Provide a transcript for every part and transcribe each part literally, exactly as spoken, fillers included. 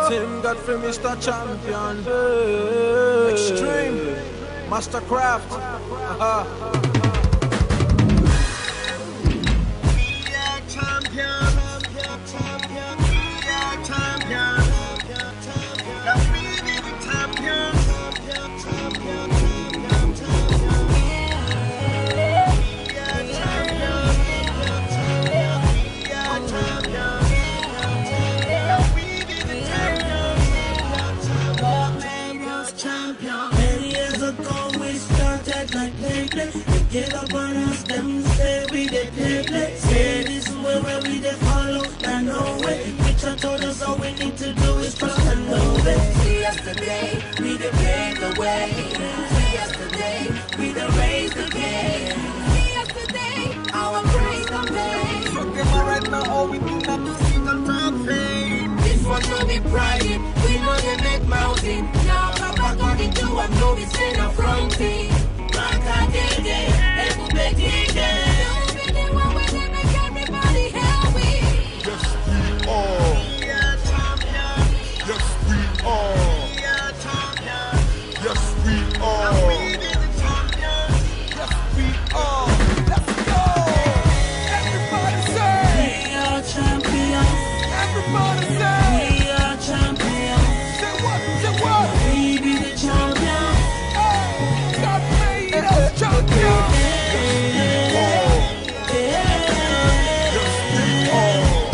Tim Godfrey, Mister Champion. Hey. Extreme. Mastercraft. Uh-huh. We are champions. Champion. We are champions. Champion. We be the champions. Champion. Champion. Champion. Champion. We are champions. Champion. We are champions. Champion. We be the champions. Champions. Champion. Many years ago we started like play play. They get up on us, them say we dey play play. Say this way where we dey follow, and no way. Preacher told us all we need to do is trust and obey. See yesterday, we dey pave the way. See yesterday, we dey raise the game. See yesterday, our praise and pain. Fuck them all right now, all we do not do is on top fame. This one no be pride, we know they make mountain. Now Papa got it do, I know we say no fronting. Maka Dede, Ebu Bedide. Don't be the one where they make everybody happy. Yes, we are. We are champions. Yes, we are. We are champions. Yes, we And are. we be the champions. Yes, we are. Let's go. Everybody say. We are champions. Everybody say. We are champions. Say what? Say what? We be the champions. Oh, God made us champions. Yes, we are. Yes, we are.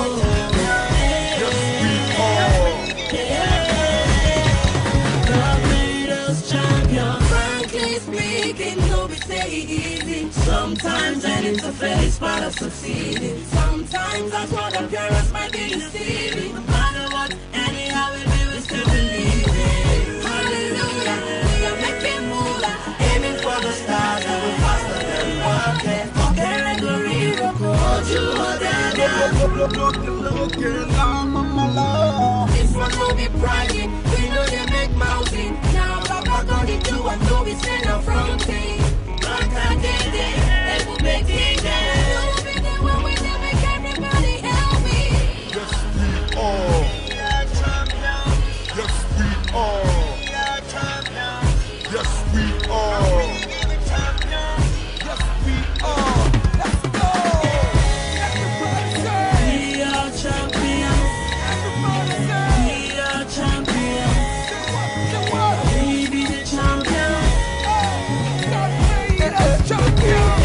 God made us champions. Frankly speaking, no be say it easy. Sometimes an interface part of succeeding. Sometimes that's what appearance might be deceiving. No matter what, anyhow we do, we still believe it. Hallelujah, we are making moolah, aiming for the stars, and we're faster than rocket. Okay, Gregory, hold you hold that down. Look, look, look, look, look, mama love. This one no be private, we know they make mountain. Now Papa got it do, I know we send a fronting. Maka Dede, Ebu Bedide. Don't be the one where they make everybody happy. Yes, we are. We are champions. Yes, we are. We are champions. Yes, we And are. we be the champions. Yes, we are. Let's go. Everybody say. We are champions. Everybody say. We are champions. Say what? Say what? We be the champions. Oh, God made us champions.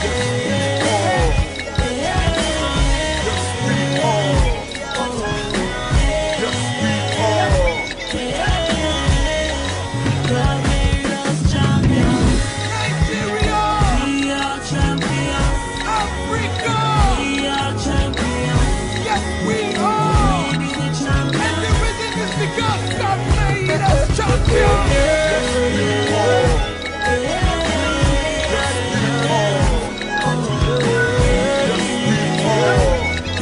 God made us champions. Nigeria, We are champions. Africa, We are champions. yes we are. We be the And champions. the reason is because God made us champions. Yes we are. Yes we are. Yes we are.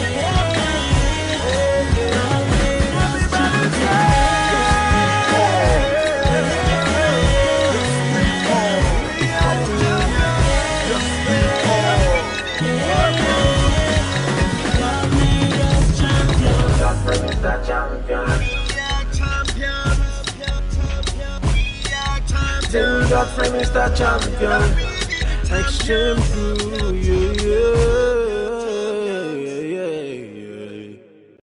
God made us champions. God made us champions. We are champions. We are champions. Till Godfrey, Mister Champion. Extreme crew, yeah, yeah.